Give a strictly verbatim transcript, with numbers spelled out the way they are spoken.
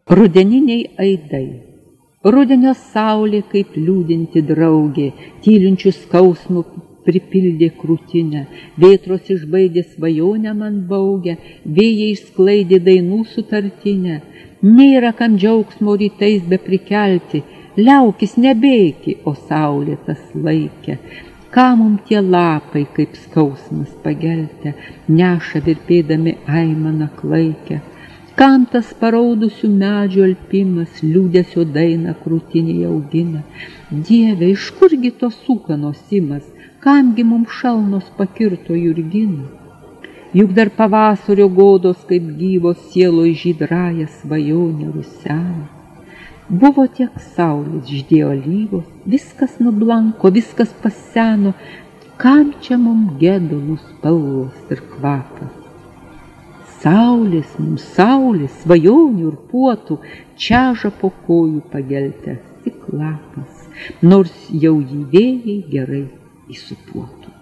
Rudeniniai aidai. Rudenio saulė kaip liūdinti draugė, tylinčių skausmų pripildė krūtinę, vėtros išbaidė svajonę man baugę, vėjai išsklaidė dainų sutartinę. Nėra kam džiaugsmo rytais be prikelti, liaukis nebėki, o saulė tas laikė. Ką mum tie lapai kaip skausmas pageltę, neša virpėdami aimaną klaikę. Kam tas paraudusių medžių alpimas, liūdesio dainą krūtinėje augina? Dieve, iš kurgi tos ūkanos imas, kamgi mums šalnos pakirto jurgina? Juk dar pavasario godos kaip gyvos sielos žydraja svajonė rusena. Buvo tiek saulės, žydėjo alyvos, viskas nublanko, viskas paseno, kam čia mum gedulų spalvos ir kvapas? Saulės, mums saulės, svajonių ir puotų, čeža po kojų pageltęs tik lapas, nors jau jį vėjai gerai įsupuotų.